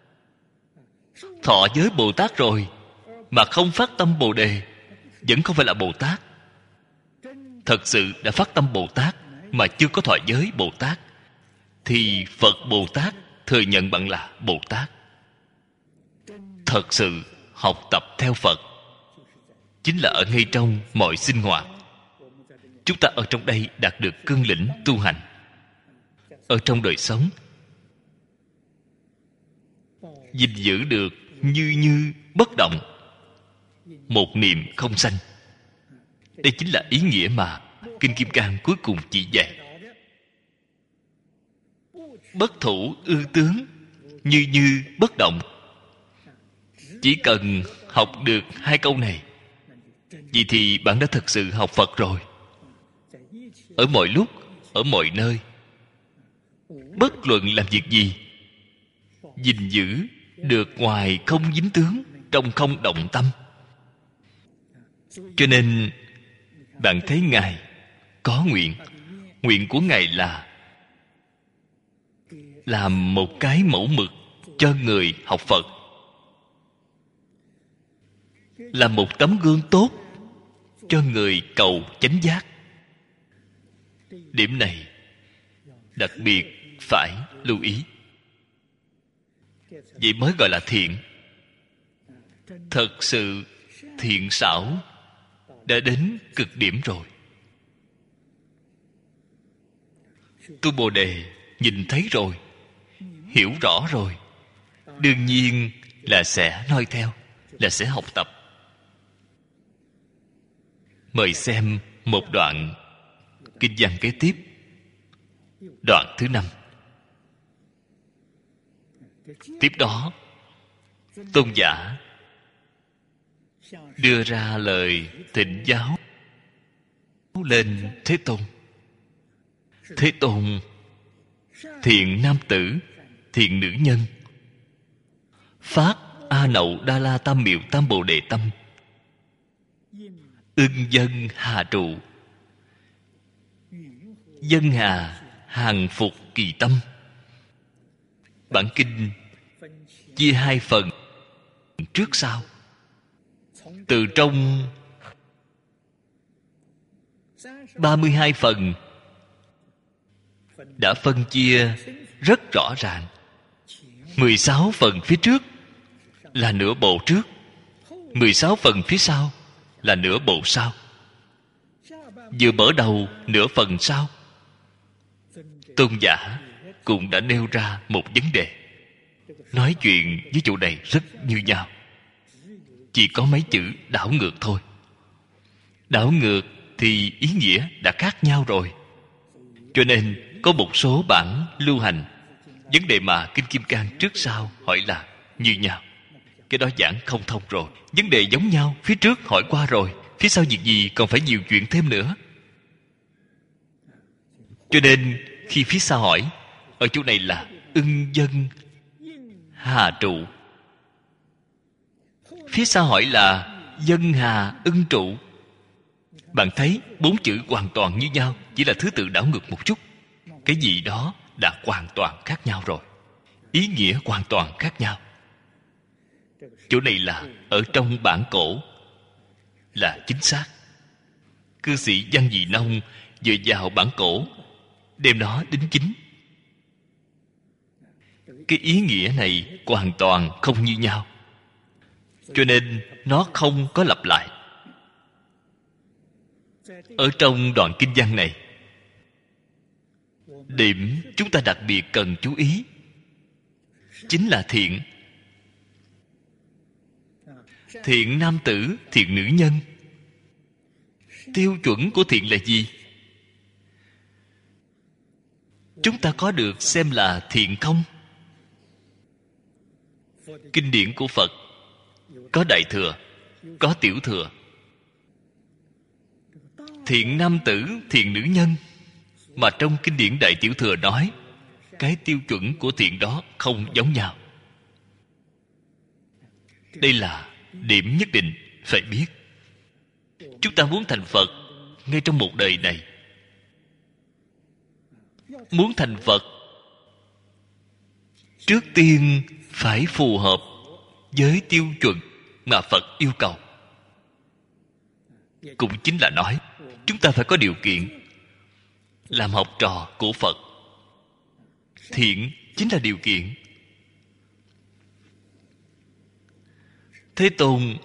Thọ giới Bồ Tát rồi mà không phát tâm Bồ đề, vẫn không phải là Bồ Tát. Thật sự đã phát tâm Bồ Tát mà chưa có thọ giới Bồ Tát, thì Phật Bồ Tát thừa nhận bạn là Bồ Tát. Thật sự học tập theo Phật chính là ở ngay trong mọi sinh hoạt. Chúng ta ở trong đây đạt được cương lĩnh tu hành. Ở trong đời sống gìn giữ được như như bất động, một niệm không sanh. Đây chính là ý nghĩa mà Kinh Kim Cang cuối cùng chỉ dạy. Bất thủ ư tướng, như như bất động. Chỉ cần học được hai câu này, vậy thì bạn đã thực sự học Phật rồi. Ở mọi lúc, ở mọi nơi, bất luận làm việc gì, gìn giữ được ngoài không dính tướng, trong không động tâm. Cho nên bạn thấy Ngài có nguyện. Nguyện của Ngài là làm một cái mẫu mực cho người học Phật, là một tấm gương tốt cho người cầu chánh giác. Điểm này đặc biệt phải lưu ý. Vậy mới gọi là thiện. Thật sự thiện xảo đã đến cực điểm rồi. Tu Bồ đề nhìn thấy rồi, hiểu rõ rồi, đương nhiên là sẽ noi theo, là sẽ học tập. Mời xem một đoạn kinh văn kế tiếp. Đoạn thứ năm. Tiếp đó, tôn giả đưa ra lời thỉnh giáo lên Thế Tôn. Thế Tôn, thiện nam tử, thiện nữ nhân, phát A Nậu Đa La Tam Miệu Tam Bồ Đề tâm, ưng dân hà trụ, dân hà hàng phục kỳ tâm. Bản kinh chia hai phần trước sau. Từ trong ba mươi hai phần đã phân chia rất rõ ràng. mười sáu phần phía trước là nửa bộ trước, mười sáu phần phía sau là nửa bộ sau. Vừa mở đầu nửa phần sau, tôn giả cũng đã nêu ra một vấn đề. Nói chuyện với chỗ này rất như nhau, chỉ có mấy chữ đảo ngược thôi. Đảo ngược thì ý nghĩa đã khác nhau rồi. Cho nên có một số bản lưu hành, vấn đề mà Kinh Kim Cang trước sau hỏi là như nhau, cái đó giảng không thông rồi. Vấn đề giống nhau, phía trước hỏi qua rồi, phía sau việc gì còn phải nhiều chuyện thêm nữa. Cho nên khi phía sau hỏi, ở chỗ này là ưng dân hà trụ, phía sau hỏi là dân hà ưng trụ. Bạn thấy bốn chữ hoàn toàn như nhau, chỉ là thứ tự đảo ngược một chút. Cái gì đó đã hoàn toàn khác nhau rồi, ý nghĩa hoàn toàn khác nhau. Chỗ này là ở trong bản cổ là chính xác. Cư sĩ Văn Dị Nông dựa vào bản cổ đem nó đính chính. Cái ý nghĩa này hoàn toàn không như nhau, cho nên nó không có lặp lại. Ở trong đoạn kinh văn này, điểm chúng ta đặc biệt cần chú ý chính là thiện. Thiện nam tử, thiện nữ nhân. Tiêu chuẩn của thiện là gì? Chúng ta có được xem là thiện không? Kinh điển của Phật có đại thừa, có tiểu thừa. Thiện nam tử, thiện nữ nhân, mà trong kinh điển đại tiểu thừa nói cái tiêu chuẩn của thiện đó không giống nhau. Đây là điểm nhất định phải biết. Chúng ta muốn thành Phật ngay trong một đời này, muốn thành Phật trước tiên phải phù hợp với tiêu chuẩn mà Phật yêu cầu. Cũng chính là nói chúng ta phải có điều kiện làm học trò của Phật. Thiện chính là điều kiện. Thế Tôn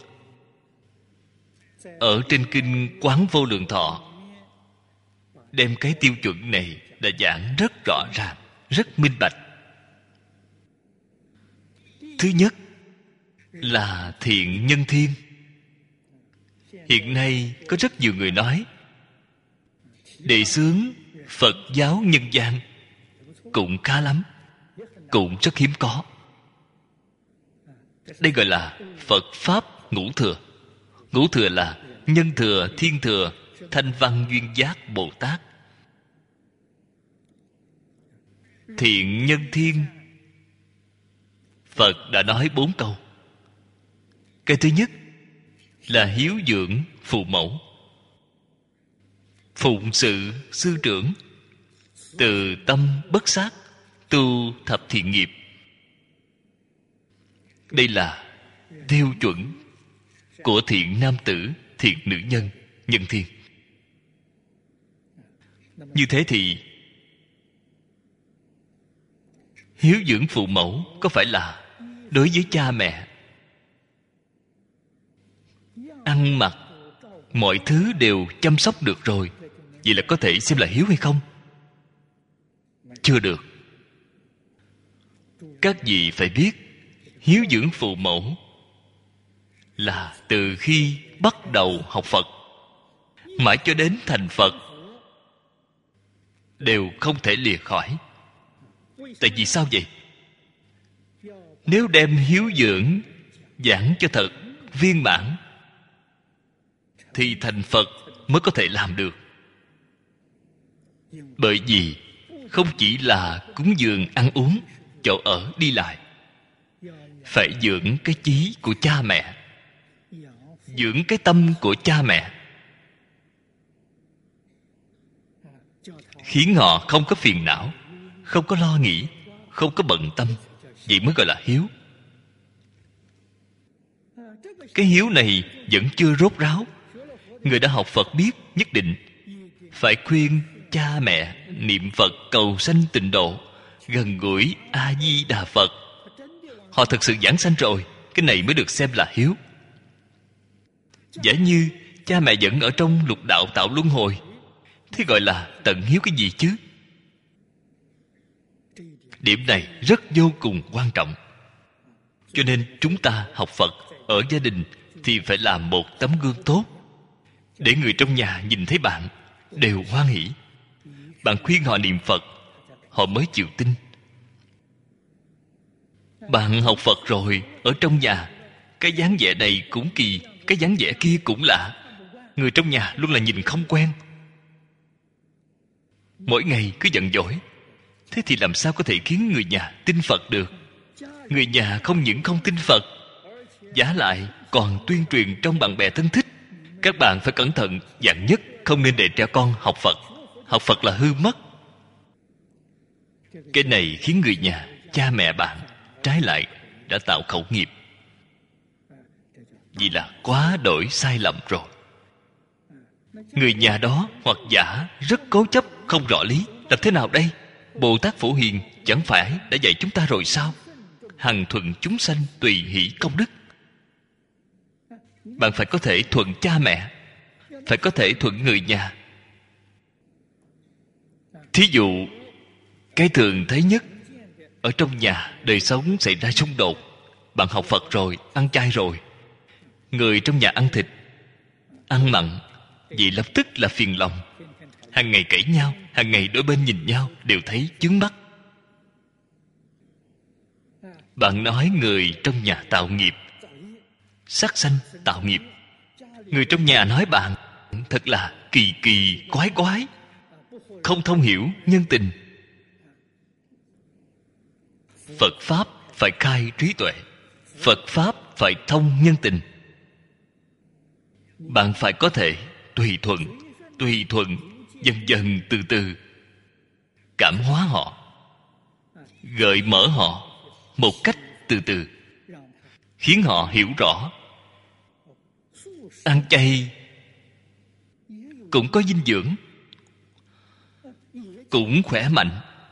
ở trên kinh Quán Vô Lượng Thọ đem cái tiêu chuẩn này đã giảng rất rõ ràng, rất minh bạch. Thứ nhất là thiện nhân thiên. Hiện nay có rất nhiều người nói đề xướng Phật giáo nhân gian cũng khá lắm, cũng rất hiếm có. Đây gọi là Phật Pháp ngũ thừa. Ngũ thừa là nhân thừa, thiên thừa, thanh văn, duyên giác, Bồ Tát. Thiện nhân thiên, Phật đã nói bốn câu. Cái thứ nhất là hiếu dưỡng phụ mẫu, phụng sự sư trưởng, từ tâm bất sát, tu thập thiện nghiệp. Đây là tiêu chuẩn của thiện nam tử, thiện nữ nhân, nhân thiên. Như thế thì hiếu dưỡng phụ mẫu có phải là đối với cha mẹ ăn mặc mọi thứ đều chăm sóc được rồi, vậy là có thể xem là hiếu hay không? Chưa được. Các vị phải biết, hiếu dưỡng phụ mẫu là từ khi bắt đầu học Phật mãi cho đến thành Phật đều không thể lìa khỏi. Tại vì sao vậy? Nếu đem hiếu dưỡng giảng cho thật viên mãn thì thành Phật mới có thể làm được. Bởi vì không chỉ là cúng dường ăn uống, chỗ ở đi lại, phải dưỡng cái chí của cha mẹ, dưỡng cái tâm của cha mẹ, khiến họ không có phiền não, không có lo nghĩ, không có bận tâm. Vậy mới gọi là hiếu. Cái hiếu này vẫn chưa rốt ráo. Người đã học Phật biết nhất định phải khuyên cha mẹ niệm Phật cầu sanh tịnh độ, gần gũi A Di Đà Phật. Họ thực sự giảng sanh rồi, cái này mới được xem là hiếu. Giả như cha mẹ vẫn ở trong lục đạo tạo luân hồi, thế gọi là tận hiếu cái gì chứ? Điểm này rất vô cùng quan trọng. Cho nên chúng ta học Phật ở gia đình thì phải làm một tấm gương tốt, để người trong nhà nhìn thấy bạn đều hoan hỷ. Bạn khuyên họ niệm Phật, họ mới chịu tin. Bạn học Phật rồi, ở trong nhà cái dáng vẻ này cũng kỳ, cái dáng vẻ kia cũng lạ, người trong nhà luôn là nhìn không quen, mỗi ngày cứ giận dỗi. Thế thì làm sao có thể khiến người nhà tin Phật được? Người nhà không những không tin Phật, giá lại còn tuyên truyền trong bạn bè thân thích. Các bạn phải cẩn thận, dặn nhất không nên để trẻ con học Phật. Học Phật là hư mất. Cái này khiến người nhà, cha mẹ bạn trái lại đã tạo khẩu nghiệp, vì là quá đổi sai lầm rồi. Người nhà đó hoặc giả rất cố chấp, không rõ lý. Làm thế nào đây? Bồ Tát Phổ Hiền chẳng phải đã dạy chúng ta rồi sao? Hằng thuận chúng sanh, tùy hỷ công đức. Bạn phải có thể thuận cha mẹ, phải có thể thuận người nhà. Thí dụ, cái thường thấy nhất, ở trong nhà đời sống xảy ra xung đột. Bạn học Phật rồi, ăn chay rồi, người trong nhà ăn thịt, ăn mặn, vậy lập tức là phiền lòng. Hàng ngày cãi nhau, hàng ngày đôi bên nhìn nhau đều thấy chướng mắt. Bạn nói người trong nhà tạo nghiệp, sát sanh tạo nghiệp. Người trong nhà nói bạn thật là kỳ kỳ quái quái, không thông hiểu nhân tình. Phật Pháp phải khai trí tuệ, Phật Pháp phải thông nhân tình. Bạn phải có thể tùy thuận, tùy thuận, dần dần từ từ cảm hóa họ, gợi mở họ một cách từ từ, khiến họ hiểu rõ ăn chay cũng có dinh dưỡng, cũng khỏe mạnh.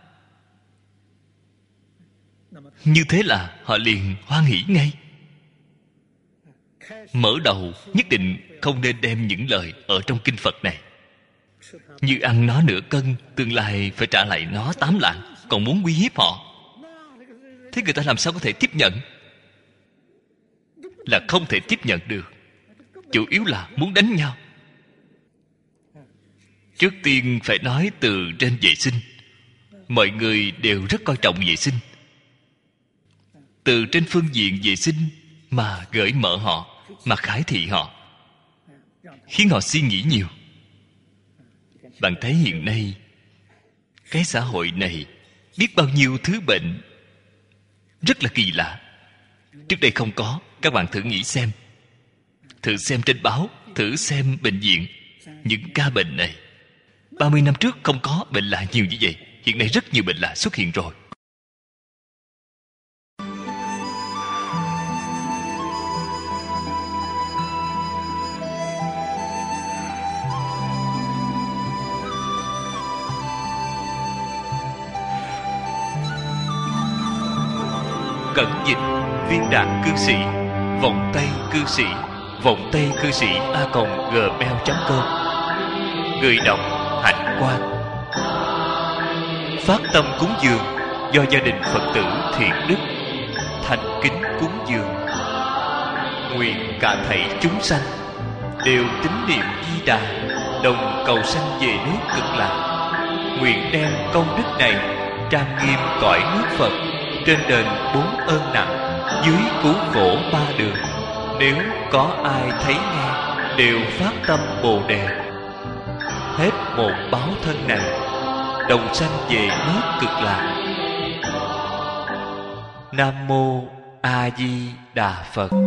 Như thế là họ liền hoan hỷ ngay. Mở đầu nhất định không nên đem những lời ở trong kinh Phật này, như ăn nó nửa cân, tương lai phải trả lại nó tám lạng, còn muốn uy hiếp họ. Thế người ta làm sao có thể tiếp nhận? Là không thể tiếp nhận được. Chủ yếu là muốn đánh nhau. Trước tiên phải nói từ trên vệ sinh. Mọi người đều rất coi trọng vệ sinh. Từ trên phương diện vệ sinh mà gợi mở họ, mà khải thị họ, khiến họ suy nghĩ nhiều. Bạn thấy hiện nay cái xã hội này biết bao nhiêu thứ bệnh rất là kỳ lạ. Trước đây không có. Các bạn thử nghĩ xem, thử xem trên báo, thử xem bệnh viện, những ca bệnh này ba mươi năm trước không có bệnh lạ nhiều như vậy. Hiện nay rất nhiều bệnh lạ xuất hiện rồi. Cẩn dịch viên đạn cư sĩ, vòng tay cư sĩ, vòng tay cư sĩ a còng gmail chấm com. Người đọc Hạnh Quang. Phát tâm cúng dường do gia đình Phật tử Thiện Đức thành kính cúng dường. Nguyện cả thảy chúng sanh đều tín niệm Di Đà, đồng cầu sanh về nước Cực Lạc. Nguyện đem công đức này trang nghiêm cõi nước Phật, trên đền bốn ơn nặng, dưới cứu khổ ba đường. Nếu có ai thấy nghe đều phát tâm Bồ Đề, hết một báo thân này đồng sanh về nước Cực Lạc. Nam mô A Di Đà Phật.